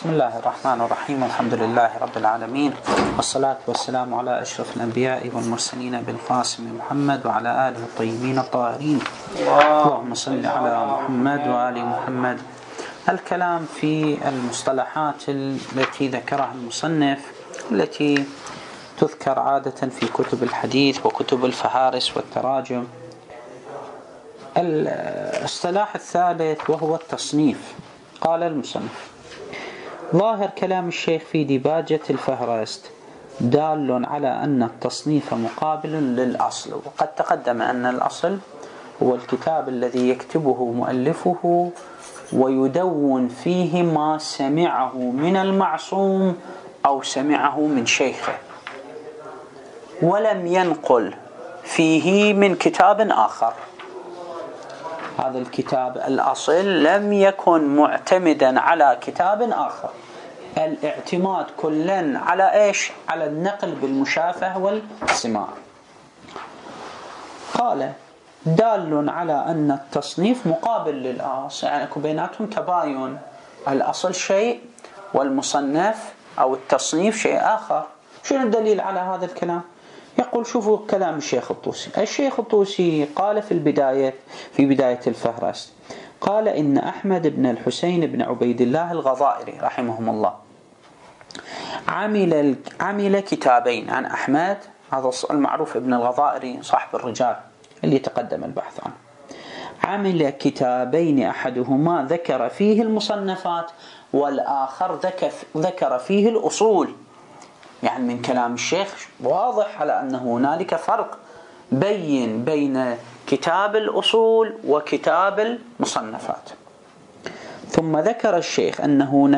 بسم الله الرحمن الرحيم. الحمد لله رب العالمين، والصلاة والسلام على أشرف الأنبياء والمرسلين بالقاسم محمد وعلى آله الطيبين الطاهرين. اللهم صل على محمد وآل محمد. الكلام في المصطلحات التي ذكرها المصنف، التي تذكر عادة في كتب الحديث وكتب الفهارس والتراجم. الاصطلاح الثالث وهو التصنيف. قال المصنف: ظاهر كلام الشيخ في ديباجة الفهرست دال على أن التصنيف مقابل للأصل، وقد تقدم أن الأصل هو الكتاب الذي يكتبه مؤلفه ويدون فيه ما سمعه من المعصوم أو سمعه من شيخه، ولم ينقل فيه من كتاب آخر. هذا الكتاب الأصل لم يكن معتمدا على كتاب آخر، الاعتماد كلا على إيش؟ على النقل بالمشافهة والسماع. قال: دال على أن التصنيف مقابل للأصل، يعني بيناتهم تباين، الأصل شيء والمصنف أو التصنيف شيء آخر. شنو الدليل على هذا الكلام؟ يقول: شوفوا كلام الشيخ الطوسي. الشيخ الطوسي قال في بداية الفهرست، قال: إن أحمد بن الحسين بن عبيد الله الغضائري رحمهم الله عمل كتابين عن أحمد، هذا المعروف ابن الغضائري صاحب الرجال اللي تقدم البحث عنه. عمل كتابين، أحدهما ذكر فيه المصنفات والآخر ذكر فيه الأصول. يعني من كلام الشيخ واضح على أن هنالك فرق بين كتاب الأصول وكتاب المصنفات. ثم ذكر الشيخ أنه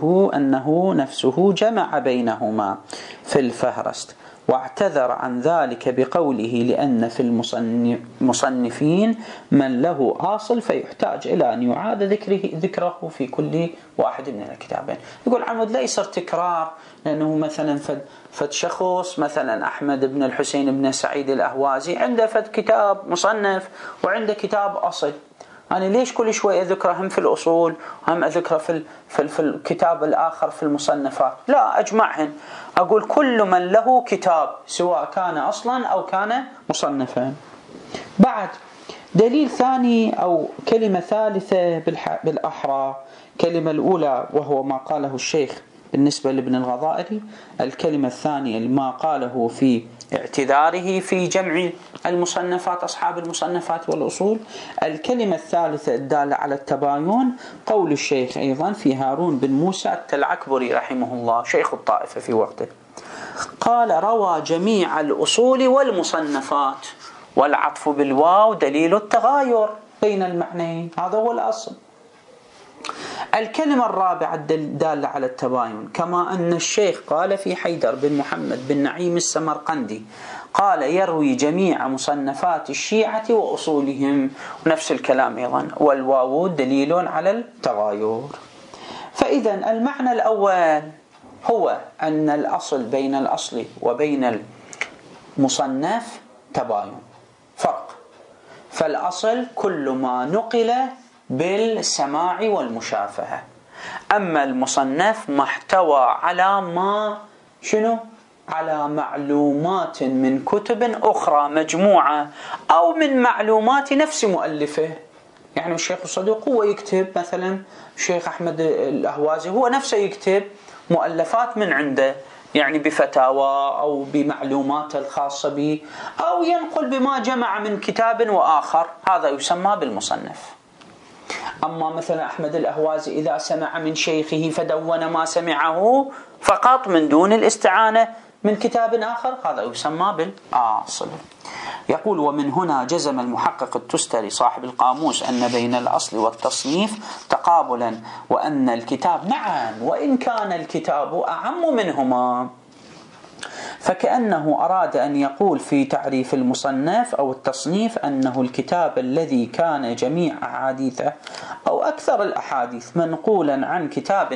نفسه جمع بينهما في الفهرست، واعتذر عن ذلك بقوله: لأن في المصنفين من له أصل فيحتاج إلى أن يعاد ذكره في كل واحد من الكتابين. يقول عمود ليس تكرار، لأنه مثلا فد شخص مثلا أحمد بن الحسين بن سعيد الأهوازي عنده فد كتاب مصنف وعنده كتاب أصل، أنا ليش كل شوي أذكره هم في الأصول وهم أذكره في الكتاب الآخر في المصنفات؟ لا، أجمعهن، أقول كل من له كتاب سواء كان أصلا أو كان مصنفا. بعد دليل ثاني أو كلمة ثالثة بالأحرى، كلمة الأولى وهو ما قاله الشيخ بالنسبة لابن الغضائري، الكلمة الثانية ما قاله في اعتذاره في جمع المصنفات أصحاب المصنفات والأصول. الكلمة الثالثة الدالة على التباين قول الشيخ أيضا في هارون بن موسى التلعكبري رحمه الله شيخ الطائفة في وقته، قال: روى جميع الأصول والمصنفات، والعطف بالواو دليل التغاير بين المعنيين، هذا هو الأصل. الكلمة الرابعة الدالة على التباين، كما أن الشيخ قال في حيدر بن محمد بن نعيم السمرقندي، قال: يروي جميع مصنفات الشيعة وأصولهم، ونفس الكلام أيضا، والواو دليل على التغاير. فإذا المعنى الأول هو أن الأصل بين الأصل وبين المصنف تباين، فرق. فالأصل كل ما نقل بالسماع والمشافهة، أما المصنف ما احتوى على على معلومات من كتب أخرى مجموعة أو من معلومات نفس مؤلفه. يعني الشيخ الصدوق هو يكتب، مثلا الشيخ أحمد الأهوازي هو نفسه يكتب مؤلفات من عنده، يعني بفتاوى أو بمعلومات الخاصة به، أو ينقل بما جمع من كتاب وآخر، هذا يسمى بالمصنف. أما مثلا أحمد الأهوازي إذا سمع من شيخه فدون ما سمعه فقط من دون الاستعانة من كتاب آخر، هذا يسمى بالأصل. يقول: ومن هنا جزم المحقق التستري صاحب القاموس أن بين الأصل والتصنيف تقابلا، وأن الكتاب معا وإن كان الكتاب أعم منهما. فكأنه أراد أن يقول في تعريف المصنف أو التصنيف أنه الكتاب الذي كان جميع أحاديثه أو أكثر الأحاديث منقولا عن كتاب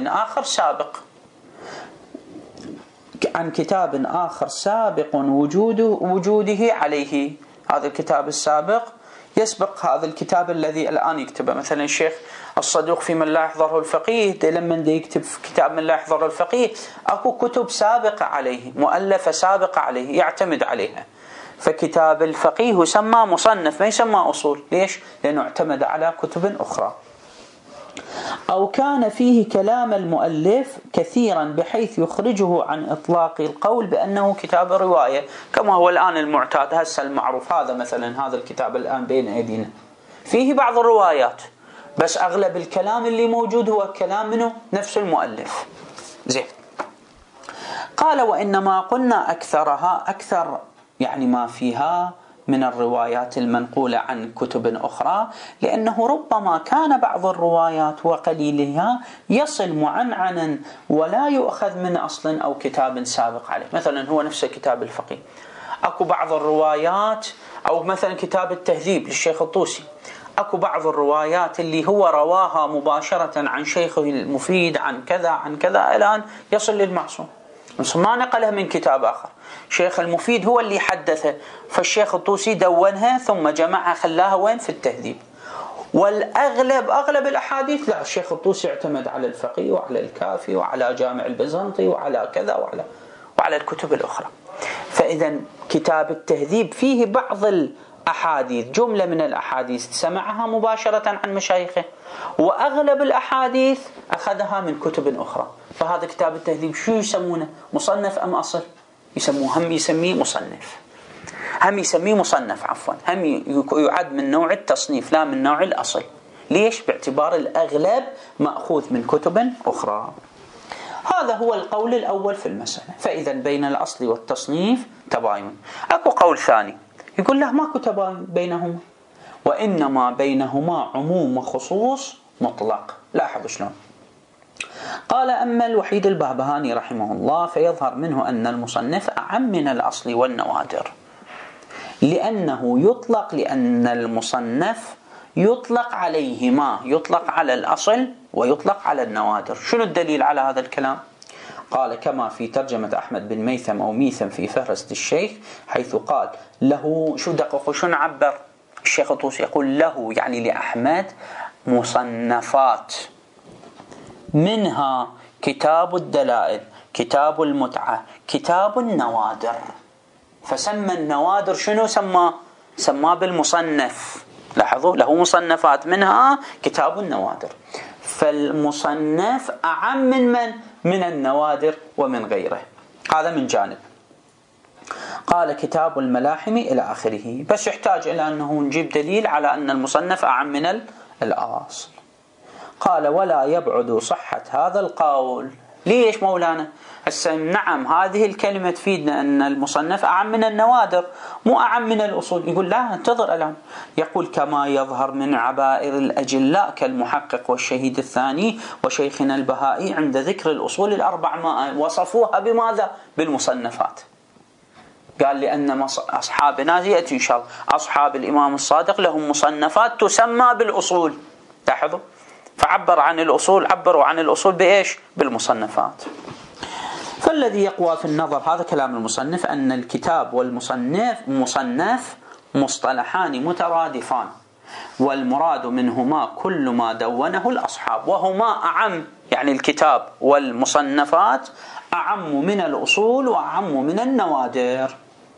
آخر سابق وجوده عليه. هذا الكتاب السابق يسبق هذا الكتاب الذي الآن يكتبه. مثلا الشيخ الصدوق في من لا يحضره الفقيه، لما يكتب في كتاب من لا يحضره الفقيه أكو كتب سابقة عليه، مؤلفة سابقة عليه يعتمد عليها. فكتاب الفقيه يسمى مصنف ما يسمى أصول. ليش؟ لأنه اعتمد على كتب أخرى. أو كان فيه كلام المؤلف كثيرا بحيث يخرجه عن إطلاق القول بأنه كتاب رواية، كما هو الآن المعتاد هسه المعروف. هذا مثلا هذا الكتاب الآن بين أيدينا فيه بعض الروايات، بس أغلب الكلام اللي موجود هو كلام منه نفس المؤلف. زين. قال وإنما قلنا أكثر يعني ما فيها من الروايات المنقولة عن كتب أخرى، لأنه ربما كان بعض الروايات وقليلها يصل معنعنا ولا يؤخذ من أصل أو كتاب سابق عليه. مثلا هو نفس كتاب الفقيه، أكو بعض الروايات، أو مثلا كتاب التهذيب للشيخ الطوسي، أكو بعض الروايات اللي هو رواها مباشرة عن شيخه المفيد عن كذا الآن يصل للمعصوم، بس ما نقلها من كتاب آخر. شيخ المفيد هو اللي حدثه، فالشيخ الطوسي دونها ثم جمعها خلاها وين؟ في التهذيب. أغلب الأحاديث لا، الشيخ الطوسي اعتمد على الفقيه وعلى الكافي وعلى جامع البيزنطي وعلى كذا وعلى الكتب الأخرى. فإذا كتاب التهذيب فيه بعض الأحاديث، جملة من الأحاديث سمعها مباشرة عن مشايخه، وأغلب الأحاديث أخذها من كتب أخرى. فهذا كتاب التهذيب شو يسمونه؟ مصنف أم أصل؟ هم يسميه مصنف عفوا، هم يعد من نوع التصنيف لا من نوع الأصل. ليش؟ باعتبار الأغلب مأخوذ من كتب أخرى. هذا هو القول الأول في المسألة. فإذا بين الأصل والتصنيف تباين. أكو قول ثاني يقول له ماكو تباين بينهما، وإنما بينهما عموم وخصوص مطلق. لاحظوا شلون. قال أما الوحيد البهبهاني رحمه الله فيظهر منه أن المصنف أعم من الأصل والنوادر، لأن المصنف يطلق عليهما، يطلق على الأصل ويطلق على النوادر. شنو الدليل على هذا الكلام؟ قال كما في ترجمة أحمد بن ميثم أو ميثم في فهرست الشيخ، حيث قال له شو دقق شو عبر الشيخ الطوسي، يقول له يعني لأحمد مصنفات، منها كتاب الدلائل، كتاب المتعة، كتاب النوادر. فسمى النوادر شنو سماه بالمصنف. لاحظوا له مصنفات منها كتاب النوادر. فالمصنف أعم من النوادر ومن غيره. هذا من جانب. قال كتاب الملاحم إلى آخره، بس يحتاج إلى أنه نجيب دليل على أن المصنف أعم من الأصل. قال ولا يبعد صحة هذا القول. ليش مولانا؟ نعم هذه الكلمة تفيدنا أن المصنف أعم من النوادر مو أعم من الأصول. يقول لا انتظر الآن. يقول كما يظهر من عبائر الأجلاء كالمحقق والشهيد الثاني وشيخنا البهائي عند ذكر الأصول الأربع ما وصفوها بماذا؟ بالمصنفات. قال لأن أصحابنا يأتي إن شاء الله أصحاب الإمام الصادق لهم مصنفات تسمى بالأصول. لاحظوا، فعبروا عن الأصول بإيش؟ بالمصنفات. فالذي يقوى في النظر، هذا كلام المصنف، أن الكتاب والمصنف مصطلحان مترادفان، والمراد منهما كل ما دونه الأصحاب، وهما أعم، يعني الكتاب والمصنفات أعم من الأصول وأعم من النوادر.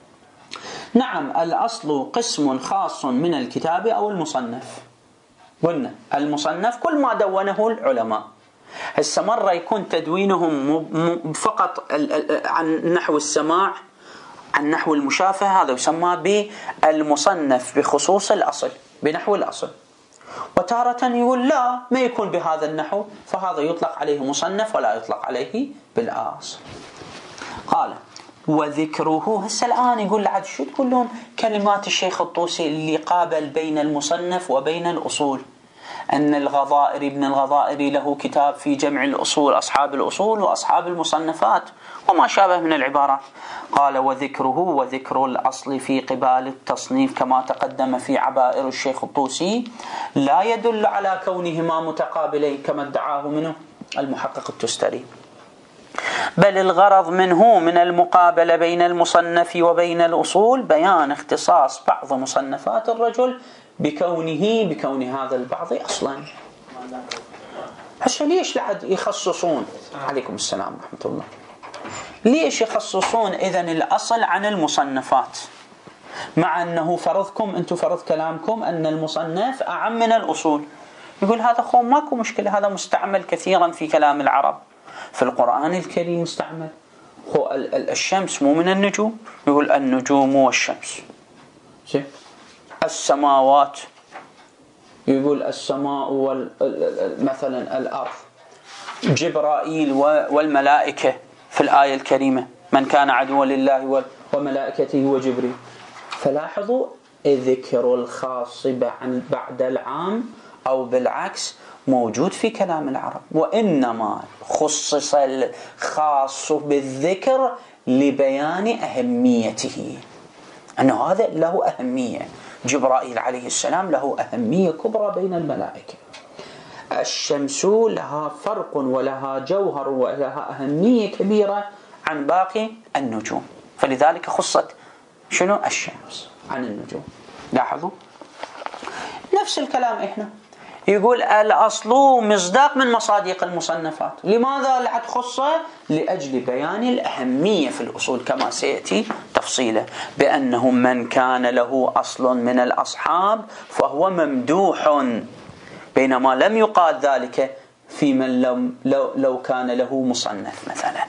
نعم الأصل قسم خاص من الكتاب أو المصنف. قلنا المصنف كل ما دونه العلماء. هسه مرة يكون تدوينهم فقط عن نحو السماع، عن نحو المشافهة، هذا يسمى بالمصنف بخصوص الأصل، بنحو الأصل. وتارة يقول لا ما يكون بهذا النحو، فهذا يطلق عليه مصنف ولا يطلق عليه بالأصل. قال وذكره. هسه الآن يقول لعد شو تقولون كلمات الشيخ الطوسي اللي قابل بين المصنف وبين الأصول، أن الغضائري ابن الغضائري له كتاب في جمع الأصول، أصحاب الأصول وأصحاب المصنفات وما شابه من العبارات. قال وذكره وذكر الأصل في قبال التصنيف كما تقدم في عبائر الشيخ الطوسي لا يدل على كونهما متقابلين كما ادعاه منه المحقق التستري، بل الغرض منه من المقابلة بين المصنف وبين الأصول بيان اختصاص بعض مصنفات الرجل بكون هذا البعض أصلا. هسه ليش لعد يخصصون؟ عليكم السلام ورحمة الله. ليش يخصصون إذن الأصل عن المصنفات، مع أنه فرضكم أنتم فرض كلامكم أن المصنف أعم من الأصول؟ يقول هذا خو ماكو مشكلة، هذا مستعمل كثيرا في كلام العرب، في القرآن الكريم مستعمل. هو الشمس مو من النجوم، يقول النجوم والشمس. السماوات يقول السماء مثلا الأرض. جبرائيل والملائكة في الآية الكريمة من كان عدوا لله وملائكته وجبريل. فلاحظوا ذكر الخاص بعد العام أو بالعكس موجود في كلام العرب، وإنما خصص الخاص بالذكر لبيان أهميته، أنه هذا له أهمية. جبرائيل عليه السلام له أهمية كبرى بين الملائكة. الشمس لها فرق ولها جوهر ولها أهمية كبيرة عن باقي النجوم، فلذلك خصت شنو الشمس عن النجوم. لاحظوا نفس الكلام إحنا يقول الأصل مصداق من مصادق المصنفات. لماذا لعد خصه؟ لأجل بيان الأهمية في الأصول كما سيأتي تفصيله، بأنه من كان له أصل من الأصحاب فهو ممدوح، بينما لم يقال ذلك في من لو كان له مصنف مثلا.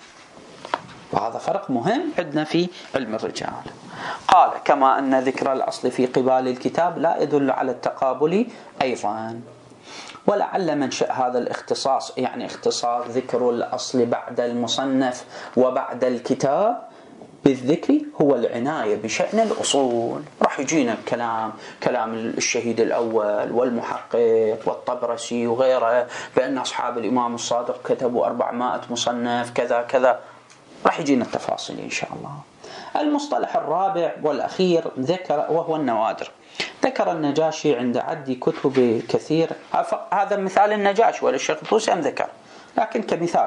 وهذا فرق مهم عندنا في علم الرجال. قال كما أن ذكر الأصل في قبال الكتاب لا يدل على التقابل أيضا. ولعل منشأ هذا الاختصاص، يعني اختصاص ذكر الأصل بعد المصنف وبعد الكتاب بالذكر، هو العناية بشأن الأصول. راح يجينا كلام الشهيد الأول والمحقق والطبرسي وغيره بأن أصحاب الإمام الصادق كتبوا 400 مصنف كذا كذا، راح يجينا التفاصيل إن شاء الله. المصطلح الرابع والأخير ذكر وهو النوادر. ذكر النجاشي عند عد كتب كثير، هذا مثال النجاشي ولا الشيخ الطوسي أم ذكر، لكن كمثال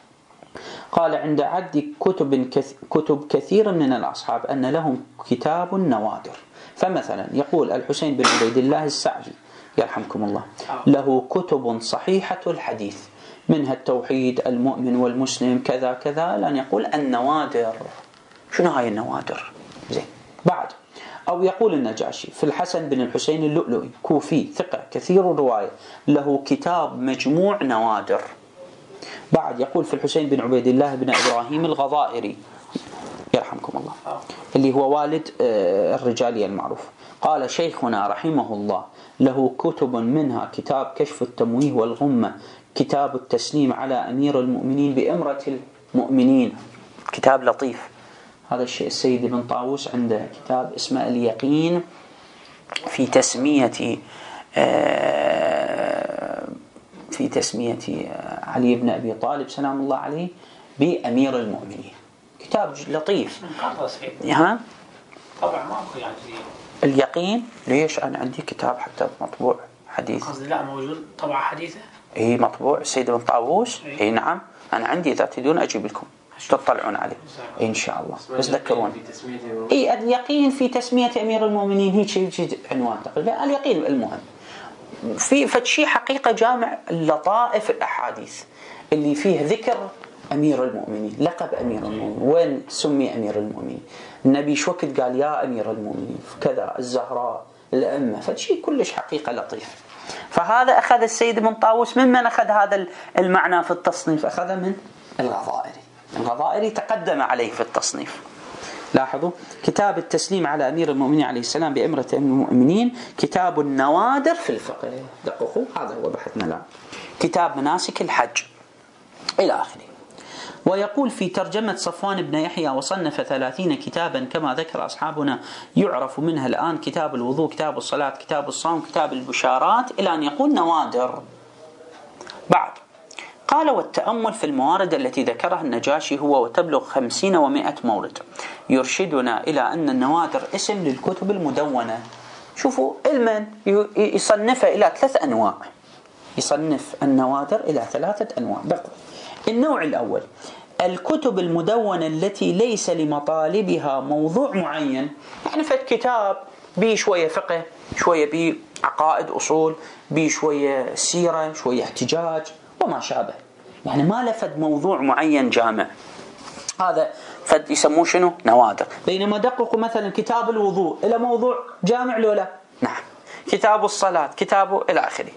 قال عند عد كتب كثير من الأصحاب أن لهم كتاب نوادر. فمثلا يقول الحسين بن عبيد الله السعدي يرحمكم الله له كتب صحيحة الحديث، منها التوحيد، المؤمن والمسلم كذا كذا، لأن يقول النوادر. شنو هاي النوادر؟ زين. بعد أو يقول النجاشي في الحسن بن الحسين اللؤلؤي كوفي ثقة كثير الرواية له كتاب مجموع نوادر. بعد يقول في الحسين بن عبيد الله بن إبراهيم الغضائري يرحمكم الله اللي هو والد الرجالي المعروف، قال شيخنا رحمه الله له كتب منها كتاب كشف التمويه والغمة، كتاب التسليم على أمير المؤمنين بأمرة المؤمنين، كتاب لطيف. هذا الشيء السيد بن طاووس عنده كتاب اسمه اليقين في تسمية علي بن أبي طالب سلام الله عليه بأمير المؤمنين، كتاب لطيف. ها طبعا ما أخذ يعني اليقين. ليش؟ أنا عندي كتاب حتى مطبوع حديث. قصدي لا موجود طبعة حديثة. إيه مطبوع السيد بن طاووس. إيه نعم أنا عندي، إذا تريدون أجيب لكم تطلعون عليه إن شاء الله، بس ذكرون. إيه اليقين في تسمية أمير المؤمنين، هيك عنوان تقريبا اليقين. المهم في فتشي حقيقة جامع لطائف الأحاديث اللي فيه ذكر أمير المؤمنين، لقب أمير المؤمنين، وين سمي أمير المؤمنين، النبي شو وقت قال يا أمير المؤمنين كذا، الزهراء، الأمة، فتشي كلش حقيقة لطيف. فهذا أخذ السيد بن طاووس. ممن أخذ هذا المعنى في التصنيف؟ أخذ من الغضائري. الغضائري تقدم عليه في التصنيف. لاحظوا كتاب التسليم على أمير المؤمنين عليه السلام بأمرة المؤمنين، كتاب النوادر في الفقه، دققوا هذا هو بحثنا الآن، كتاب مناسك الحج إلى آخره. ويقول في ترجمة صفوان بن يحيى وصنف 30 كتابا كما ذكر أصحابنا، يعرف منها الآن كتاب الوضوء، كتاب الصلاة، كتاب الصوم، كتاب البشارات، إلى أن يقول نوادر. بعد قال والتأمل في الموارد التي ذكرها النجاشي هو وتبلغ 50 و100 مورد، يرشدنا إلى أن النوادر اسم للكتب المدونة. شوفوا علما يصنفها إلى 3 أنواع، يصنف النوادر إلى 3 أنواع. النوع الأول الكتب المدونة التي ليس لمطالبها موضوع معين، يعني فد كتاب بيه شوية فقه، شوية بيه عقائد أصول، بيه شوية سيرة، شوية احتجاج وما شابه، يعني ما لفد موضوع معين جامع. هذا فد يسموه شنو؟ نوادر. بينما دققوا مثلا كتاب الوضوء إلى موضوع جامع لو لا؟ نعم. كتاب الصلاة، كتابه إلى آخره.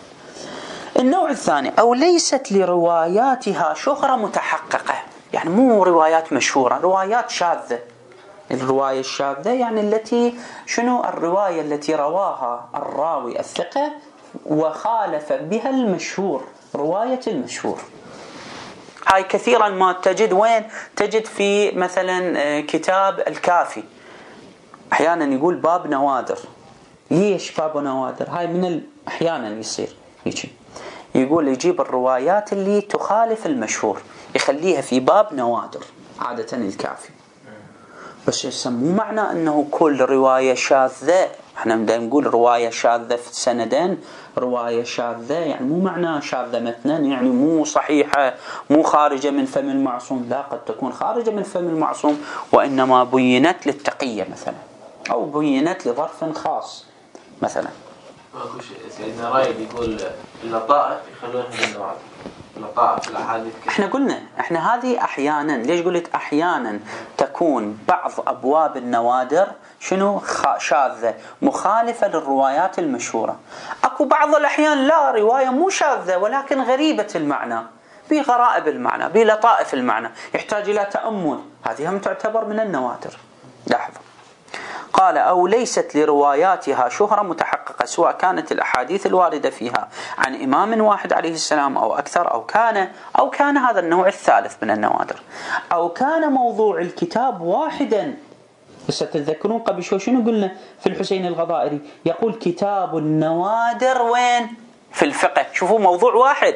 النوع الثاني، أو ليست لرواياتها شهرة متحققة، يعني مو روايات مشهورة، روايات شاذة. الرواية الشاذة يعني التي شنو؟ الرواية التي رواها الراوي الثقة وخالف بها المشهور، رواية المشهور. هاي كثيرا ما تجد وين؟ تجد في مثلا كتاب الكافي أحيانا يقول باب نوادر. ليش باب نوادر؟ هاي من أحيانا يصير يجي يقول يجيب الروايات اللي تخالف المشهور يخليها في باب نوادر، عادة الكافي. بس يسموه معنى أنه كل رواية شاذة، احنا بدنا نقول رواية شاذة في سندين، رواية شاذة يعني مو معنى شاذة مثلا يعني مو صحيحة، مو خارجة من فم المعصوم، لا، قد تكون خارجة من فم المعصوم وإنما بينت للتقية مثلا، أو بينت لظرف خاص مثلا. ماكو شيء سيدنا رايد يقول اللطائف يخلونها بالنوادر، اللطائف في الأحاديث. احنا قلنا احنا هذه أحيانا، ليش قلت أحيانا تكون بعض أبواب النوادر شنو؟ شاذة مخالفة للروايات المشهورة. أكو بعض الأحيان لا، رواية مو شاذة ولكن غريبة المعنى، بغرائب المعنى، بلطائف المعنى، يحتاج إلى تأمل، هذه هم تعتبر من النوادر. لحظة. قال أو ليست لرواياتها شهرة متحققة، سواء كانت الأحاديث الواردة فيها عن إمام واحد عليه السلام أو أكثر، أو كان هذا النوع الثالث من النوادر، أو كان موضوع الكتاب واحدا. بس تتذكرون قبل شنو قلنا في الحسين الغضائري؟ يقول كتاب النوادر وين؟ في الفقه. شوفوا موضوع واحد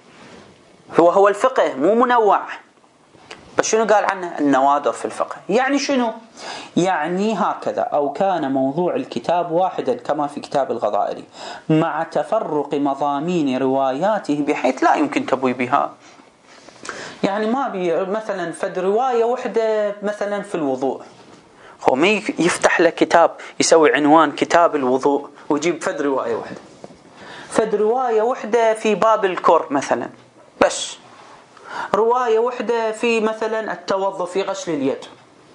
هو الفقه، مو منوع. بس شنو قال عنه؟ النوادر في الفقه. يعني شنو؟ يعني هكذا، أو كان موضوع الكتاب واحدا كما في كتاب الغضائري مع تفرق مضامين رواياته بحيث لا يمكن تبويبها. يعني ما بي مثلا فد رواية وحدة مثلا في الوضوء، هو ما يفتح له كتاب يسوي عنوان كتاب الوضوء ويجيب فد رواية وحدة، فد رواية وحدة في باب الكر مثلا، بس رواية وحدة في مثلا التوضؤ في غسل اليد،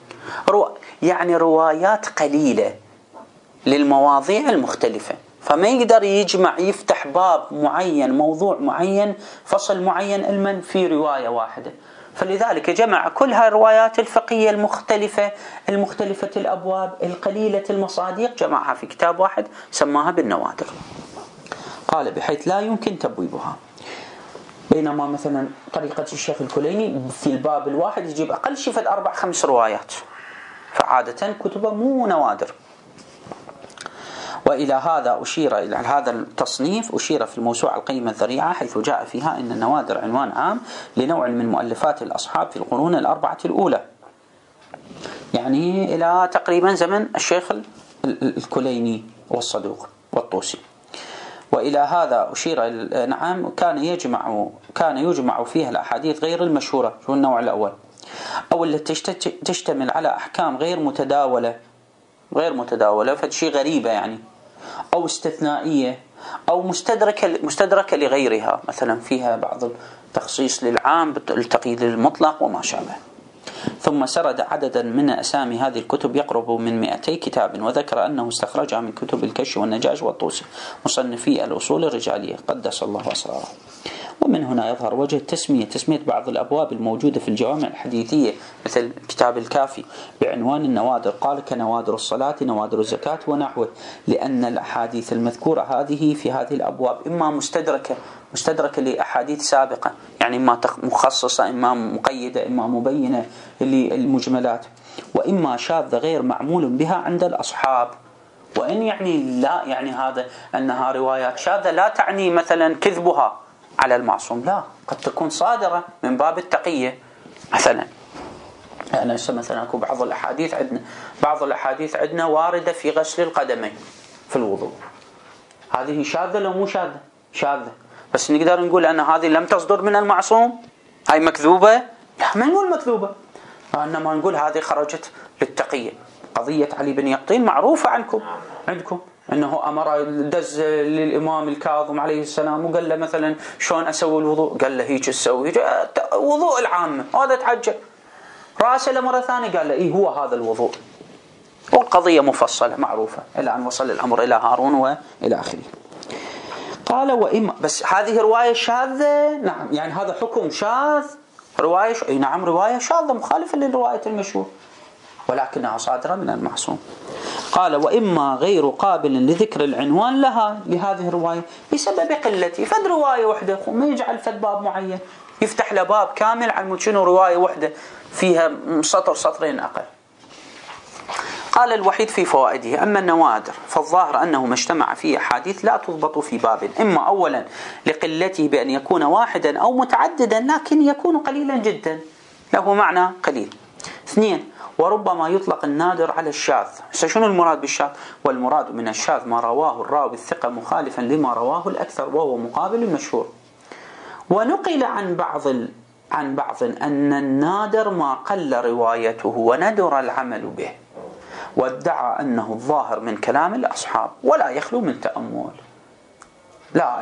يعني روايات قليلة للمواضيع المختلفة، فما يقدر يجمع يفتح باب معين، موضوع معين، فصل معين علما في رواية واحدة. فلذلك جمع كل هاي الروايات الفقهية المختلفة الأبواب القليلة المصادق، جمعها في كتاب واحد سماها بالنوادر. قال بحيث لا يمكن تبويبها. بينما مثلا طريقة الشيخ الكليني في الباب الواحد يجيب أقل شيء في 4-5 روايات، فعادة كتبه مو نوادر. وإلى هذا أشير، إلى هذا التصنيف أشير في الموسوعة القيمة الذريعة، حيث جاء فيها إن النوادر عنوان عام لنوع من مؤلفات الأصحاب في القرون الأربعة الأولى، يعني إلى تقريبا زمن الشيخ الكليني والصدوق والطوسي. وإلى هذا أشير، نعم، كان يجمع فيها الأحاديث غير المشهورة، شو النوع الأول، أو التي تشتمل على أحكام غير متداولة فشي غريبة يعني، أو استثنائية، أو مستدركة لغيرها، مثلا فيها بعض التخصيص للعام بالتقييد المطلق وما شابه. ثم سرد عددا من أسامي هذه الكتب يقرب من 200 كتاب، وذكر أنه استخرجها من كتب الكشف والنجاش والطوسي مصنفي الأصول الرجالية قدس الله أسراره. ومن هنا يظهر وجه تسمية بعض الأبواب الموجودة في الجوامع الحديثية مثل كتاب الكافي بعنوان النوادر، قال كنوادر الصلاة، نوادر الزكاة ونحوه، لأن الأحاديث المذكورة هذه في هذه الأبواب إما مستدركة لأحاديث سابقة، يعني إما مخصصة، إما مقيدة، إما مبينة للمجملات، وإما شاذة غير معمول بها عند الأصحاب. وإن يعني لا يعني هذا أنها روايات شاذة لا تعني مثلا كذبها على المعصوم، لا، قد تكون صادرة من باب التقية. مثلا أنا مثلا أكو بعض الأحاديث عندنا واردة في غسل القدمين في الوضوء، هذه شاذة لو مو شاذة، بس نقدر نقول أن هذه لم تصدر من المعصوم، هاي مكذوبة؟ لا، ما نقول مكذوبة، إنما نقول هذه خرجت للتقية. قضية علي بن يقطين معروفة عندكم أنه أمر دز للإمام الكاظم عليه السلام وقال له مثلا شلون أسوي الوضوء؟ قال له هيك تسوي وضوء العامة، هذا تعجب. راسله مرة ثانية قال له إيه هو هذا الوضوء، والقضية مفصلة معروفة إلى أن وصل الأمر إلى هارون وإلى آخره. قال وإما، بس هذه رواية شاذة، نعم، يعني هذا حكم شاذ، رواية نعم رواية شاذة مخالفة للرواية المشهور، ولكنها صادرة من المعصوم. قال وإما غير قابل لذكر العنوان لها لهذه الرواية بسبب قلته، فد رواية وحدة ما يجعل فد باب معين يفتح له باب كامل عن شنو رواية وحدة فيها سطر سطرين أقل. قال الوحيد في فوائده أما النوادر فالظاهر أنه ما اجتمع فيه أحاديث لا تضبط في باب، إما أولا لقلته بأن يكون واحدا أو متعددا لكن يكون قليلا جدا له معنى قليل. اثنين وربما يطلق النادر على الشاذ. شنو المراد بالشاذ؟ والمراد من الشاذ ما رواه الراوي الثقة مخالفا لما رواه الأكثر وهو مقابل المشهور. ونقل عن بعض أن النادر ما قل روايته وندر العمل به، وادعى أنه الظاهر من كلام الأصحاب ولا يخلو من تأمل. لا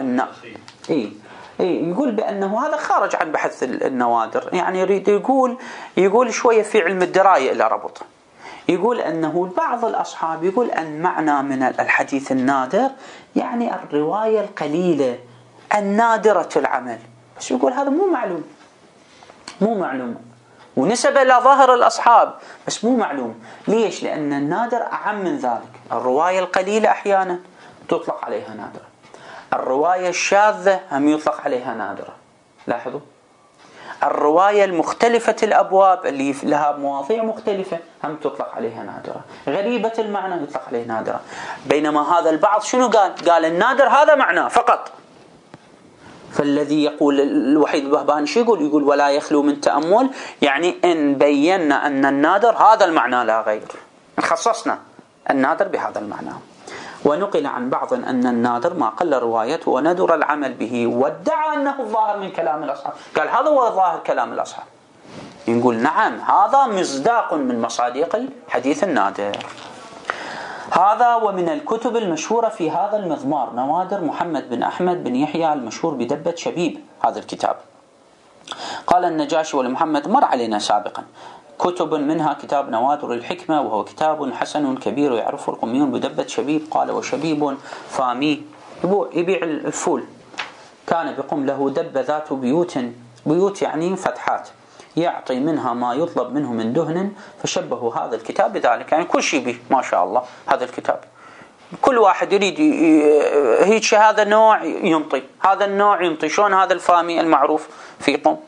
يقول بأنه هذا خارج عن بحث النوادر، يعني يريد يقول شوية في علم الدراية إلى ربط. يقول أنه بعض الأصحاب يقول أن معنى من الحديث النادر يعني الرواية القليلة النادرة العمل، بس يقول هذا مو معلوم ونسبة إلى ظاهر الأصحاب بس مو معلوم. ليش؟ لأن النادر أعم من ذلك. الرواية القليلة أحيانا تطلق عليها نادرة، الرواية الشاذة هم يطلق عليها نادرة. لاحظوا الرواية المختلفة الأبواب اللي لها مواضيع مختلفة هم تطلق عليها نادرة، غريبة المعنى يطلق عليها نادرة. بينما هذا البعض شنو قال النادر هذا معناه فقط. فالذي يقول الوحيد البهبهاني شو يقول ولا يخلو من تأمل، يعني إن بينا أن النادر هذا المعنى لا غير، خصصنا النادر بهذا المعنى. ونقل عن بعض أن النادر ما قل روايته وندر العمل به، وادعى أنه الظاهر من كلام الأصحاب، قال هذا هو ظاهر كلام الأصحاب. يقول نعم هذا مصداق من مصادق الحديث النادر. هذا ومن الكتب المشهورة في هذا المضمار نوادر محمد بن أحمد بن يحيى المشهور بدبة شبيب. هذا الكتاب قال النجاشي ولمحمد مر علينا سابقا كتب منها كتاب نوادر الحكمة، وهو كتاب حسن كبير يعرفه القميون بدبة شبيب. قال وشبيب فامي يبيع الفول، كان بقم له دبة ذات بيوت يعني فتحات، يعطي منها ما يطلب منه من دهن، فشبهوا هذا الكتاب بذلك، يعني كل شيء به ما شاء الله. هذا الكتاب كل واحد يريد هيك هذا النوع ينطي، هذا النوع ينطي، شلون هذا الفامي المعروف في قم.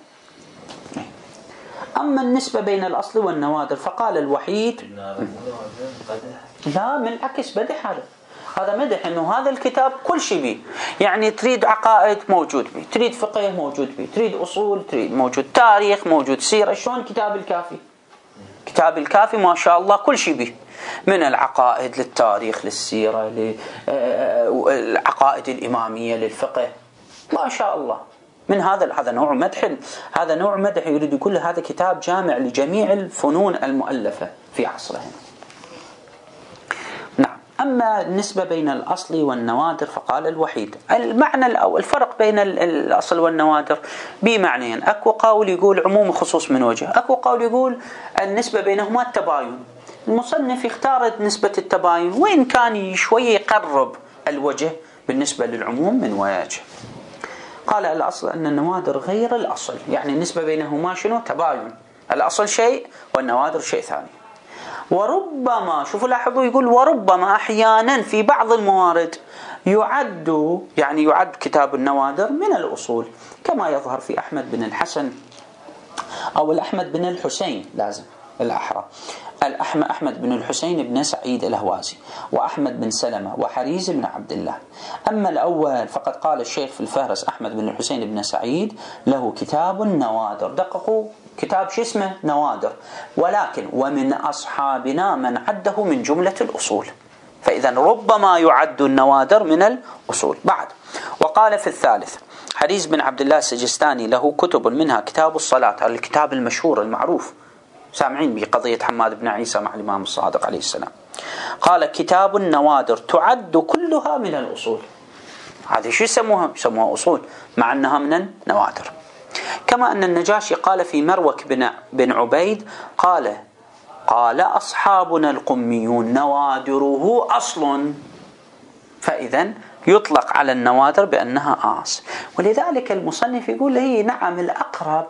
أما النسبة بين الأصل والنوادر فقال الوحيد لا من عكس بدح، هذا مدح انه هذا الكتاب كل شيء به، يعني تريد عقائد موجود به، تريد فقه موجود به، تريد اصول، تريد موجود تاريخ، موجود سيره. شلون كتاب الكافي ما شاء الله كل شيء به، من العقائد للتاريخ للسيره للعقائد الاماميه للفقه ما شاء الله. من هذا نوع مدح، هذا نوع مدح يريد يقول هذا كتاب جامع لجميع الفنون المؤلفه في عصرهم. أما النسبة بين الأصل والنوادر فقال الوحيد المعنى الأول الفرق بين الأصل والنوادر بمعنيين. أكو قول يقول عموم خصوص من وجه، أكو قول يقول النسبة بينهما التباين. المصنف اختار نسبة التباين، وإن كان شوية يقرب الوجه بالنسبة للعموم من وجه. قال الأصل أن النوادر غير الأصل، يعني النسبة بينهما شنو؟ تباين، الأصل شيء والنوادر شيء ثاني. وربما شوفوا لاحظوا يقول وربما أحيانا في بعض الموارد يعد كتاب النوادر من الأصول، كما يظهر في أحمد بن الحسن أو الأحمد بن الحسين، لازم الأحرى أحمد بن الحسين بن سعيد الهوازي، وأحمد بن سلمة، وحريز بن عبد الله. أما الأول فقد قال الشيخ في الفهرس أحمد بن الحسين بن سعيد له كتاب النوادر، دققوا كتاب شو اسمه؟ نوادر، ولكن ومن أصحابنا من عده من جملة الأصول، فإذا ربما يعد النوادر من الأصول. بعد وقال في الثالث حريز بن عبد الله السجستاني له كتب منها كتاب الصلاة، الكتاب المشهور المعروف سامعين بقضية حماد بن عيسى مع الإمام الصادق عليه السلام. قال كتاب النوادر تعد كلها من الأصول. هذه شو يسموها؟ يسموها أصول مع أنها من النوادر. كما أن النجاشي قال في مروك بن عبيد قال أصحابنا القميون نوادره أصل، فإذا يطلق على النوادر بأنها آص. ولذلك المصنف يقول هي نعم الأقرب،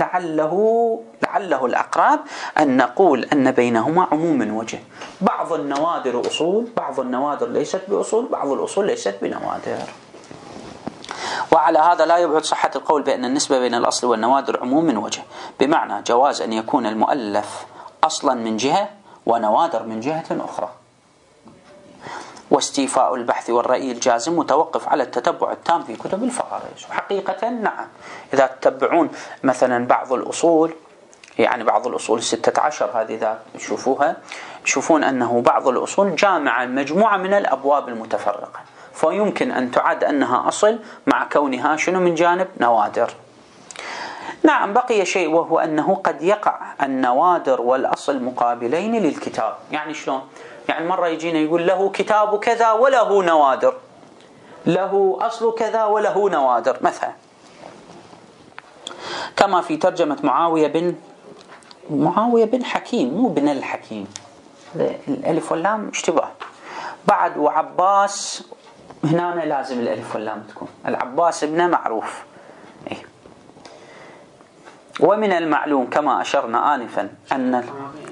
لعله الأقرب أن نقول أن بينهما عموم من وجه، بعض النوادر أصول، بعض النوادر ليست بأصول، بعض الأصول ليست بنوادر. وعلى هذا لا يبعد صحة القول بأن النسبة بين الأصل والنوادر عموم من وجه، بمعنى جواز أن يكون المؤلف أصلا من جهة ونوادر من جهة أخرى. واستيفاء البحث والرأي الجازم متوقف على التتبع التام في كتب الفهارس. وحقيقة نعم، إذا تتبعون مثلا بعض الأصول، يعني بعض الأصول 16 هذه إذا تشوفون أنه بعض الأصول جامعة مجموعة من الأبواب المتفرقة، فيمكن أن تعد أنها أصل مع كونها شنو من جانب نوادر. نعم، بقي شيء وهو أنه قد يقع النوادر والأصل مقابلين للكتاب. يعني شلون؟ يعني مرة يجينا يقول له كتاب كذا وله نوادر، له أصل كذا وله نوادر مثلا، كما في ترجمة معاوية بن حكيم، مو بن الحكيم، الألف واللام اشتباه. بعد وعباس، هنا لازم الألف واللام تكون، العباس ابن معروف. ومن المعلوم كما أشرنا آنفا أن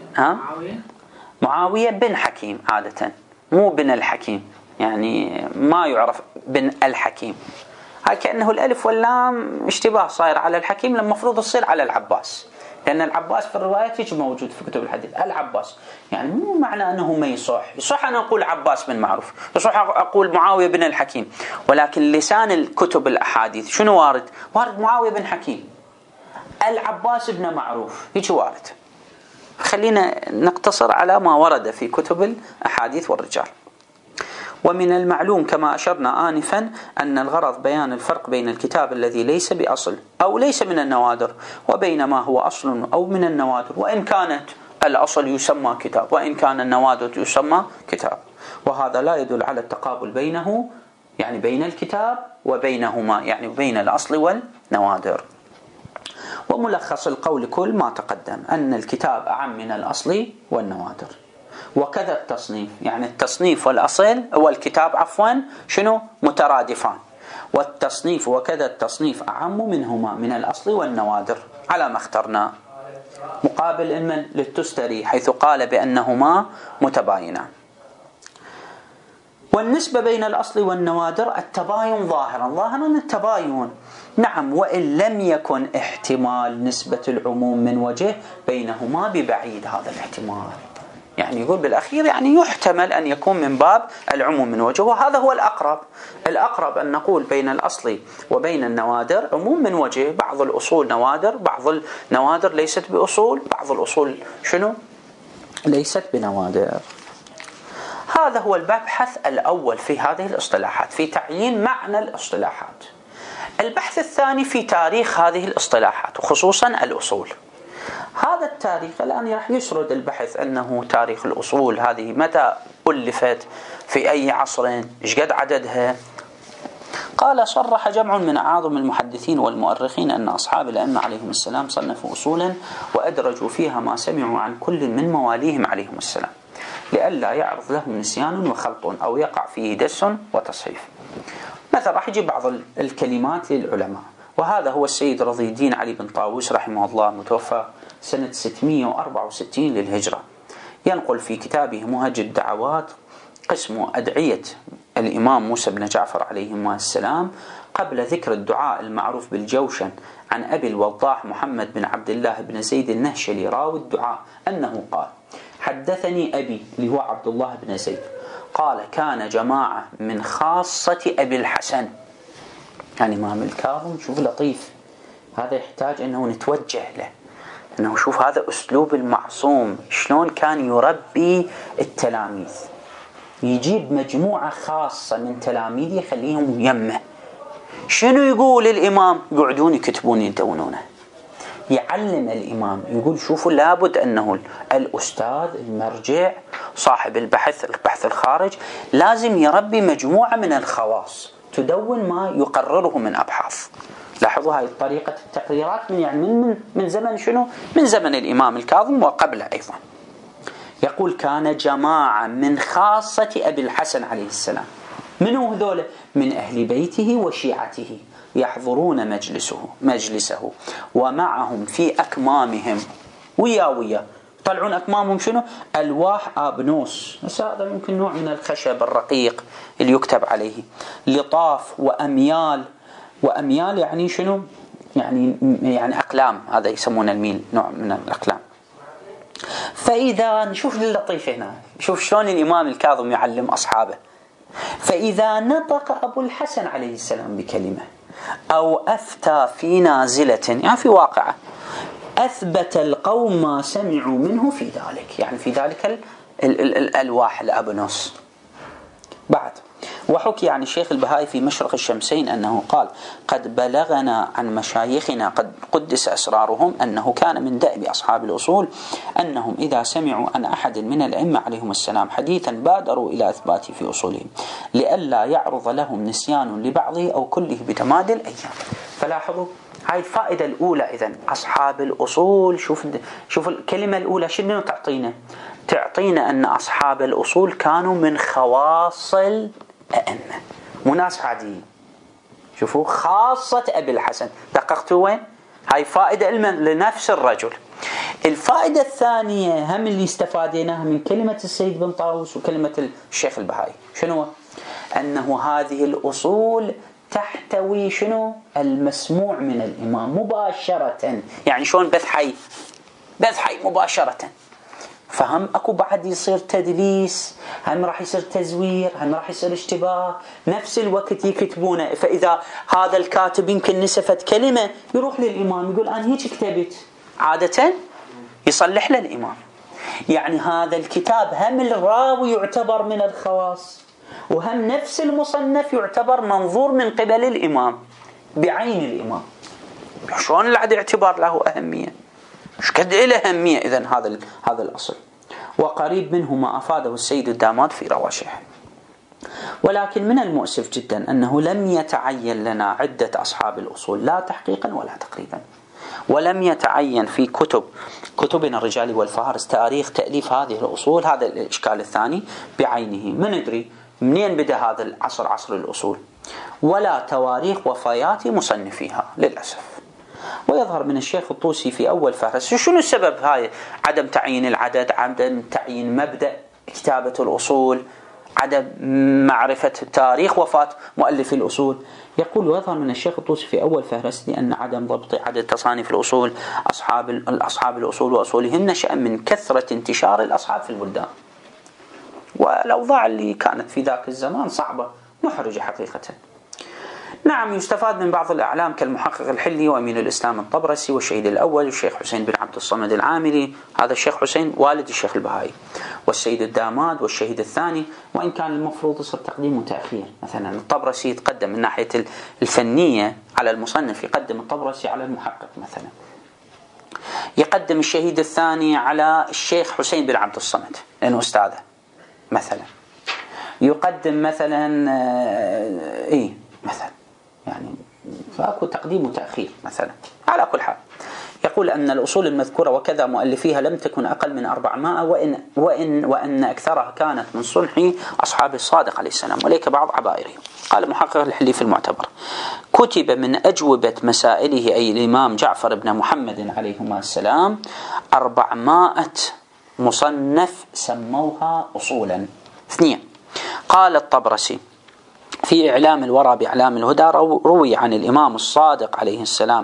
معاوية بن حكيم عادة، مو بن الحكيم، يعني ما يعرف بن الحكيم، هاي كأنه الألف واللام اشتباه صاير على الحكيم لما مفروض تصير على العباس، لأن العباس في الروايات هيك موجود في كتب الحديث العباس، يعني مو معنى أنه ما يصح أن أقول عباس بن معروف، يصح أقول معاوية بن الحكيم، ولكن لسان الكتب الأحاديث شنو وارد معاوية بن حكيم، العباس بن معروف، هيك وارد. خلينا نقتصر على ما ورد في كتب الأحاديث والرجال. ومن المعلوم كما أشرنا آنفا أن الغرض بيان الفرق بين الكتاب الذي ليس بأصل أو ليس من النوادر وبين ما هو أصل أو من النوادر، وإن كانت الأصل يسمى كتاب وإن كان النوادر يسمى كتاب. وهذا لا يدل على التقابل بينه، يعني بين الكتاب وبينهما، يعني بين الأصل والنوادر. وملخص القول كل ما تقدم أن الكتاب أعم من الأصل والنوادر. وكذا التصنيف، يعني التصنيف والأصل والكتاب شنو مترادفان، والتصنيف وكذا التصنيف أعم منهما من الأصل والنوادر على ما اخترنا، مقابل إمن للتستري حيث قال بأنهما متباينان. والنسبة بين الأصل والنوادر التباين ظاهرا التباين، نعم، وإن لم يكن احتمال نسبة العموم من وجه بينهما ببعيد هذا الاحتمال، يعني يقول بالأخير يعني يحتمل أن يكون من باب العموم من وجه، وهذا هو الأقرب أن نقول بين الأصل وبين النوادر عموم من وجه، بعض الأصول نوادر، بعض النوادر ليست بأصول، بعض الأصول شنو ليست بنوادر. هذا هو المبحث الأول في هذه الاصطلاحات، في تعيين معنى الاصطلاحات. البحث الثاني في تاريخ هذه الاصطلاحات وخصوصا الأصول. هذا التاريخ الآن راح يسرد البحث أنه تاريخ الأصول هذه متى ألفت، في أي عصر، إيش قد عددها. قال صرح جمع من أعاظم المحدثين والمؤرخين أن أصحاب الأئمة عليهم السلام صنفوا أصولا وأدرجوا فيها ما سمعوا عن كل من مواليهم عليهم السلام لئلا يعرض لهم نسيان وخلط أو يقع فيه دس وتصحيف. مثلا راح يجيب بعض الكلمات للعلماء، وهذا هو السيد رضي الدين علي بن طاووس رحمه الله متوفى سنة 664 للهجرة، ينقل في كتابه مهج الدعوات قسم أدعية الإمام موسى بن جعفر عليهما السلام قبل ذكر الدعاء المعروف بالجوشن عن أبي الوضاح محمد بن عبد الله بن زيد النهشلي راوي الدعاء أنه قال: حدثني أبي اللي هو عبد الله بن زيد قال: كان جماعة من خاصة أبي الحسن، يعني إمام الكاظم. شوف لطيف، هذا يحتاج أنه نتوجه له، أنه شوف هذا أسلوب المعصوم شلون كان يربي التلاميذ، يجيب مجموعة خاصة من تلاميذ يخليهم يمه. شنو يقول الإمام؟ يقعدون يكتبون يدونونه، يعلم الإمام، يقول شوفوا لابد أنه الأستاذ المرجع صاحب البحث الخارج لازم يربي مجموعة من الخواص تدون ما يقرره من أبحاث. لاحظوا هاي طريقة التقريرات من زمن شنو؟ من زمن الإمام الكاظم وقبله أيضا. يقول كان جماعة من خاصة أبي الحسن عليه السلام، منو هذول؟ من أهل بيته وشيعته، يحضرون مجلسه ومعهم في أكمامهم ويا طلعون أكمامهم شنو؟ ألواح آبنوس، هذا ممكن نوع من الخشب الرقيق اللي يكتب عليه، لطاف وأميال يعني شنو؟ يعني أقلام، هذا يسمون الميل، نوع من الأقلام. فإذا نشوف اللطيف هنا، شوف شلون الإمام الكاظم يعلم أصحابه. فإذا نطق أبو الحسن عليه السلام بكلمة أو أفتى في نازلة، يعني في واقعة، أثبت القوم ما سمعوا منه في ذلك، يعني في ذلك الألواح الأبنوس. بعد وحكي عن الشيخ البهائي في مشرق الشمسين أنه قال قد بلغنا عن مشايخنا قد قدس أسرارهم أنه كان من دأب أصحاب الأصول أنهم إذا سمعوا عن أحد من الأئمة عليهم السلام حديثا بادروا إلى إثباته في أصولهم لئلا يعرض لهم نسيان لبعضه أو كله بتمادي الأيام. فلاحظوا هاي الفائدة الأولى. إذن أصحاب الأصول، شوف الكلمة الأولى شنو تعطينا؟ تعطينا أن أصحاب الأصول كانوا من خواص الأئمة، مو ناس عاديين. شوفوا خاصة أبي الحسن، دققتوا وين؟ هاي فائدة لنفس الرجل. الفائدة الثانية هم اللي استفاديناها من كلمة السيد بن طاووس وكلمة الشيخ البهائي شنو؟ أنه هذه الأصول تحتوي شنو؟ المسموع من الإمام مباشرة، يعني شلون بث حي مباشرة. فهم أكو بعد يصير تدليس، هم راح يصير تزوير، هم راح يصير اشتباه، نفس الوقت يكتبونه. فإذا هذا الكاتب يمكن نسفت كلمة يروح للإمام يقول أنا هيك كتبت، عادة يصلح للإمام. يعني هذا الكتاب هم الراوي يعتبر من الخواص، وهم نفس المصنف يعتبر منظور من قبل الإمام بعين الإمام. شلون العد اعتبار له أهمية، مش قد له أهمية. إذن هذا الأصل، وقريب منه ما أفاده السيد الداماد في رواشح. ولكن من المؤسف جدا أنه لم يتعين لنا عدة أصحاب الأصول لا تحقيقا ولا تقريبا، ولم يتعين في كتبنا الرجال والفهارس تاريخ تأليف هذه الأصول. هذا الإشكال الثاني بعينه، ما ندري منين بدأ هذا العصر، عصر الأصول، ولا تواريخ وفيات مصنفيها للأسف. ويظهر من الشيخ الطوسي في أول فهرس شنو السبب هاي؟ عدم تعيين العدد، عدم تعيين مبدأ كتابة الأصول، عدم معرفة تاريخ وفاة مؤلف الأصول. يقول ويظهر من الشيخ الطوسي في أول فهرس لأن عدم ضبط عدد تصانيف الأصول أصحاب الأصول وأصولهم نشأ من كثرة انتشار الأصحاب في البلدان، والأوضاع اللي كانت في ذاك الزمان صعبة محرجة حقيقة. نعم، يستفاد من بعض الأعلام كالمحقق الحلي وأمين الإسلام الطبرسي والشهيد الأول والشيخ حسين بن عبد الصمد العامري، هذا الشيخ حسين والد الشيخ البهائي، والسيد الداماد والشهيد الثاني، وإن كان المفروض يصير تقديم وتأخير. مثلا الطبرسي يتقدم من ناحية الفنية على المصنف، يقدم الطبرسي على المحقق مثلا، يقدم الشهيد الثاني على الشيخ حسين بن عبد الصمد لأنه أستاذه مثلا، يقدم مثلا مثلا، يعني فأكو تقديم وتأخير مثلا. على كل حال يقول أن الأصول المذكورة وكذا مؤلفيها لم تكن أقل من 400 وأن أكثرها كانت من صنع أصحاب الصادق عليه السلام وليك بعض عبائره. قال محقق الحلي في المعتبر كتب من أجوبة مسائله أي الإمام جعفر بن محمد عليهما السلام 400 مصنف سموها أصولا. 2. قال الطبرسي في إعلام الورى بإعلام الهدى روى عن الإمام الصادق عليه السلام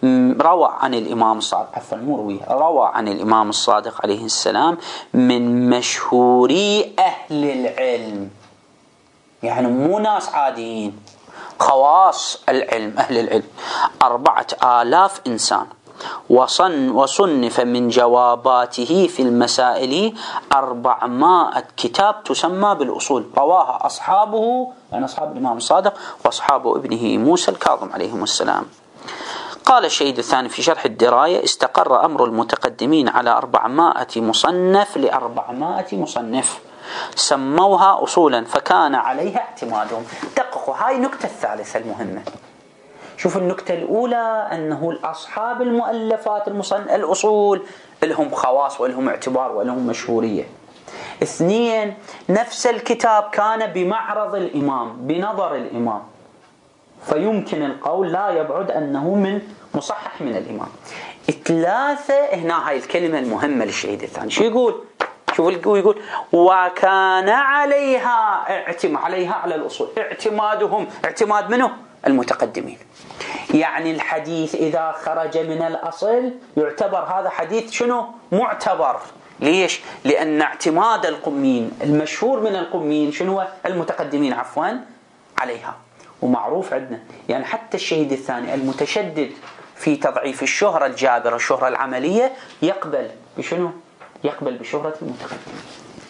من مشهوري أهل العلم، يعني مو ناس عاديين، خواص العلم أهل العلم، 4000 إنسان، وصنف من جواباته في المسائل 400 كتاب تسمى بالأصول رواها أصحابه، يعني أصحاب الإمام الصادق وأصحاب ابنه موسى الكاظم عليهم السلام. قال الشهيد الثاني في شرح الدراية: استقر أمر المتقدمين على 400 مصنف ل400 مصنف سموها أصولا فكان عليها اعتمادهم. دققوا هاي النكتة الثالثة المهمة. شوف النكتة الأولى أنه الأصحاب المؤلفات الأصول لهم خواص ولهم اعتبار ولهم مشهورية. 2 نفس الكتاب كان بمعرض الإمام بنظر الإمام، فيمكن القول لا يبعد أنه من مصحح من الإمام. 3 هنا هاي الكلمة المهمة للشهيد الثاني. شو يقول؟ يقول وكان عليها على الأصول اعتمادهم. اعتماد منه؟ المتقدمين. يعني الحديث إذا خرج من الأصل يعتبر هذا حديث شنو؟ معتبر. ليش؟ لأن اعتماد القمين المشهور من القمين شنو؟ المتقدمين عليها. ومعروف عندنا يعني حتى الشهيد الثاني المتشدد في تضعيف الشهرة الجابرة الشهرة العملية يقبل بشنو؟ يقبل بشهرة المتقدمين.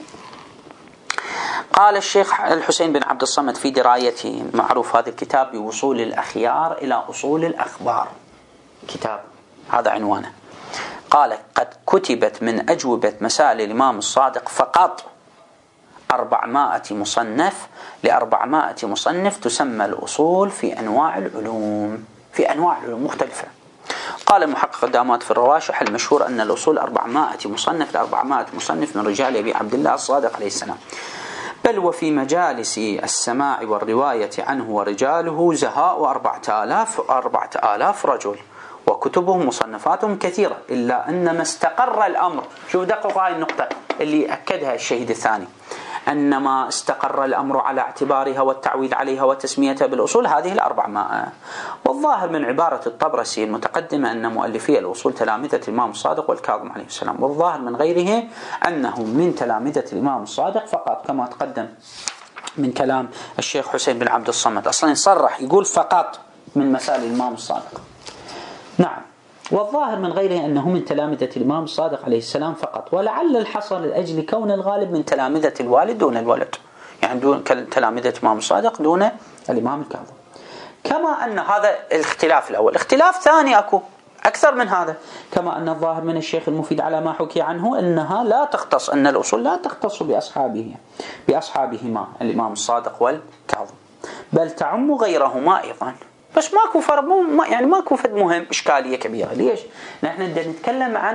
قال الشيخ الحسين بن عبد الصمد في درايته، معروف هذا الكتاب بوصول الأخيار إلى أصول الأخبار، كتاب هذا عنوانه. قال قد كتبت من أجوبة مسائل الإمام الصادق فقط 400 مصنف ل400 مصنف تسمى الأصول في أنواع العلوم، في أنواع العلوم مختلفة. قال المحقق الدامات في الرواشح المشهور أن الأصول 400 مصنف ل400 مصنف من رجال أبي عبد الله الصادق عليه السلام، بل وفي مجالس السماع والرواية عنه ورجاله زهاء 4000 رجل، وكتبهم مصنفاتهم كثيرة، إلا أن ما استقر الأمر. شوف دققوا هاي النقطة اللي أكدها الشهيد الثاني، أنما استقر الأمر على اعتبارها والتعويل عليها وتسميتها بالأصول هذه 400. والظاهر من عبارة الطبرسي المتقدمة أن مؤلفي الأصول تلامذة الإمام الصادق والكاظم عليه السلام، والظاهر من غيره أنهم من تلامذة الإمام الصادق فقط، كما تقدم من كلام الشيخ حسين بن عبد الصمد. أصلا يصرح يقول فقط من مسائل الإمام الصادق. نعم، والظاهر من غيره أنه من تلامذة الإمام الصادق عليه السلام فقط، ولعل الحصر لأجل كون الغالب من تلامذة الوالد دون الولد، يعني دون تلامذة الإمام الصادق دون الإمام الكاظم. كما أن هذا الاختلاف الأول. اختلاف ثاني أكو أكثر من هذا، كما أن الظاهر من الشيخ المفيد على ما حكي عنه أنها لا تختص، أن الأصول لا تختص بأصحابهما الإمام الصادق والكاظم، بل تعم غيرهما أيضا. بس ماكو فرق، يعني ماكو فد مهم إشكالية كبيرة. ليش؟ نحن نتكلم عن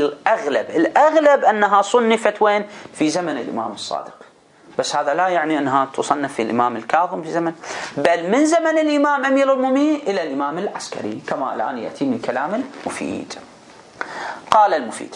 الأغلب أنها صنفت وين؟ في زمن الإمام الصادق، بس هذا لا يعني أنها تصنف في الإمام الكاظم في زمن، بل من زمن الإمام أمير المؤمنين إلى الإمام العسكري، كما الآن يأتي من كلام المفيد. قال المفيد: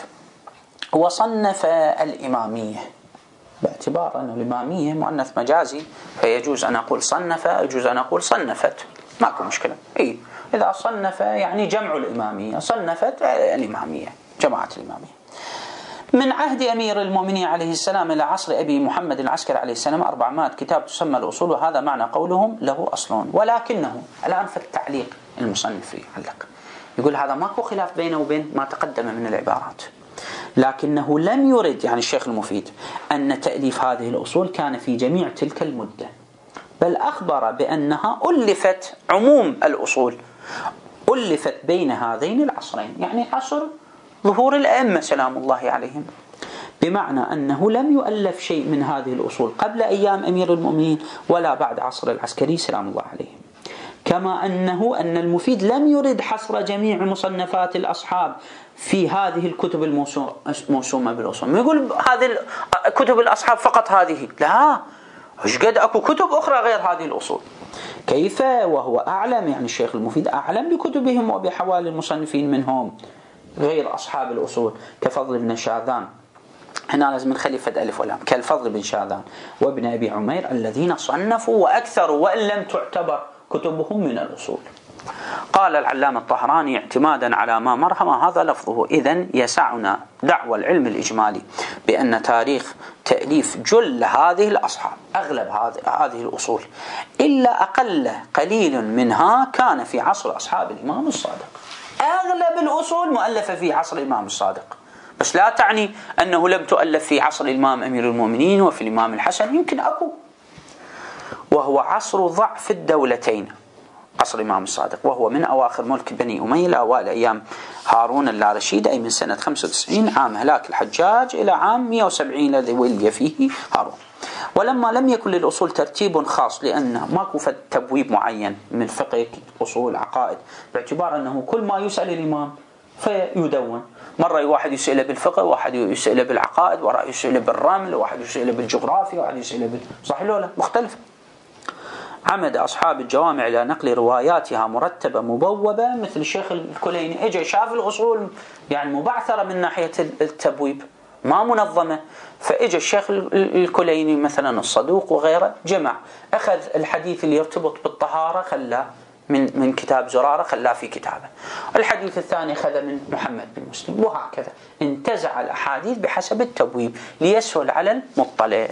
وصنف الإمامية، باعتبار أن الإمامية مؤنث مجازي فيجوز أن أقول صنف، يجوز أن أقول صنفت، ماكو مشكلة. إذا صنف يعني جمع الإمامية، صنفت الإمامية، جماعة الإمامية. من عهد أمير المؤمنين عليه السلام إلى عصر أبي محمد العسكري عليه السلام 400 كتاب تسمى الأصول، وهذا معنى قولهم له أصلون. ولكنه الآن في التعليق المصنف يعلق يقول هذا ماكو خلاف بينه وبين ما تقدم من العبارات، لكنه لم يرد، يعني الشيخ المفيد، أن تأليف هذه الأصول كان في جميع تلك المدة، بل أخبر بأنها ألفت، عموم الأصول ألفت بين هذين العصرين، يعني عصر ظهور الأئمة سلام الله عليهم، بمعنى أنه لم يؤلف شيء من هذه الأصول قبل أيام أمير المؤمنين ولا بعد عصر العسكري سلام الله عليهم. كما أن المفيد لم يرد حصر جميع مصنفات الأصحاب في هذه الكتب الموسومة بالأصول، ما يقول هذه كتب الأصحاب فقط هذه، لا، ايش قد اكو كتب اخرى غير هذه الاصول. كيف وهو اعلم، يعني الشيخ المفيد اعلم بكتبهم وبحوال المصنفين منهم غير اصحاب الاصول، كفضل بن شاذان، هنا لازم نخلي فد الف ولام، كالفضل بن شاذان وابن ابي عمير الذين صنفوا واكثروا وان لم تعتبر كتبهم من الاصول. قال العلامة الطهراني اعتمادا على ما مرهم هذا لفظه: إذن يسعنا دعوى العلم الإجمالي بأن تاريخ تأليف جل هذه الأصحاب، أغلب هذه الأصول إلا قليل منها كان في عصر أصحاب الإمام الصادق. أغلب الأصول مؤلفة في عصر الإمام الصادق، بس لا تعني أنه لم تؤلف في عصر الإمام أمير المؤمنين وفي الإمام الحسن، يمكن أكو، وهو عصر ضعف الدولتين، عصر الإمام الصادق، وهو من أواخر ملك بني أمية إلى أوائل أيام هارون اللارشيد، أي من سنة 95 عام هلاك الحجاج إلى عام 170 الذي ولي فيه هارون. ولما لم يكن للأصول ترتيب خاص، لأنه ماكو تبويب معين من فقه أصول عقائد، باعتبار أنه كل ما يسأل الإمام فيدون، مرة واحد يسأله بالفقه، واحد يسأله بالعقائد، واحد يسأله بالرمل، واحد يسأله بالجغرافيا، واحد يسأله صح لولا مختلف. عمد أصحاب الجوامع إلى نقل رواياتها مرتبة مبوبة، مثل الشيخ الكليني اجى شاف الأصول يعني مبعثرة من ناحية التبويب ما منظمة، فاجى الشيخ الكليني مثلا الصدوق وغيره جمع، أخذ الحديث اللي يرتبط بالطهارة خلاه من كتاب زرارة خلاه في كتابه، الحديث الثاني خذ من محمد بن مسلم، وهكذا انتزع الأحاديث بحسب التبويب ليسهل على المطلع.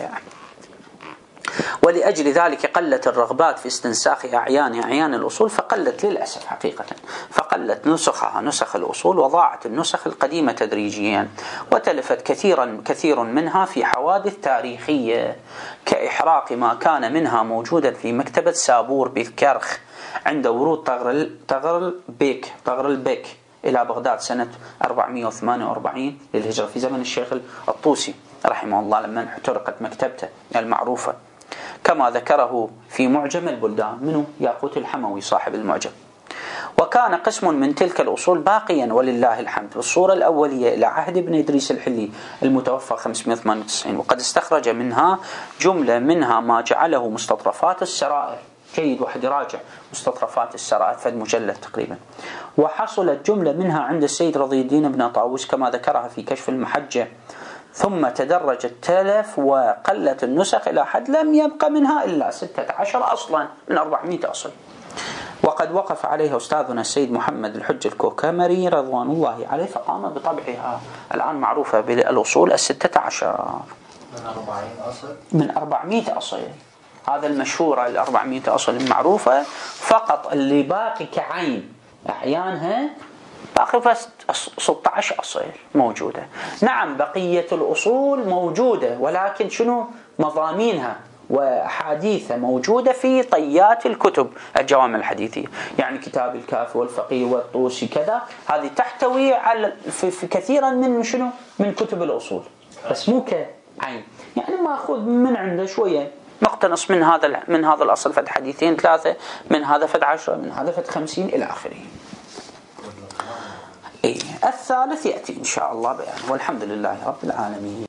ولأجل ذلك قلت الرغبات في استنساخ أعيان الأصول، فقلت للأسف حقيقة، فقلت نسخ الأصول، وضاعت النسخ القديمة تدريجيا، وتلفت كثير منها في حوادث تاريخية، كإحراق ما كان منها موجودا في مكتبة سابور بالكرخ عند ورود طغرل بيك إلى بغداد سنة 448 للهجرة في زمن الشيخ الطوسي رحمه الله، لما احترقت مكتبته المعروفة، كما ذكره في معجم البلدان منه ياقوت الحموي صاحب المعجم. وكان قسم من تلك الأصول باقيا ولله الحمد بالصورة الأولية إلى عهد ابن إدريس الحلي المتوفى 598، وقد استخرج منها جملة منها ما جعله مستطرفات السرائر. جيد واحد يراجع مستطرفات السرائر فد مجلد تقريبا. وحصلت جملة منها عند السيد رضي الدين بن طاووس كما ذكرها في كشف المحجة، ثم تدرج التلف وقلت النسخ إلى حد لم يبقى منها إلا 16 أصلا من 400 أصل. وقد وقف عليها أستاذنا السيد محمد الحج الكوكمري رضوان الله عليه فقام بطبعها، الآن معروفة بالأصول 16 من 400 أصل. هذا المشهورة 400 أصل المعروفة، فقط اللي باقي كعين أحيانها باقي بس 16 أصل موجودة. نعم بقية الأصول موجودة، ولكن شنو مضامينها وحديثة موجودة في طيات الكتب الجوامع الحديثية، يعني كتاب الكافي والفقيه والطوسي كذا، هذه تحتوي على في كثيرا من شنو من كتب الأصول، بس مو كعين، يعني ماخذ من عنده شوية مقتنص من هذا الأصل فد حديثين ثلاثة، من هذا فد 10، من هذا فد 50 إلى آخره. الثالث يأتي إن شاء الله بيان، والحمد لله رب العالمين.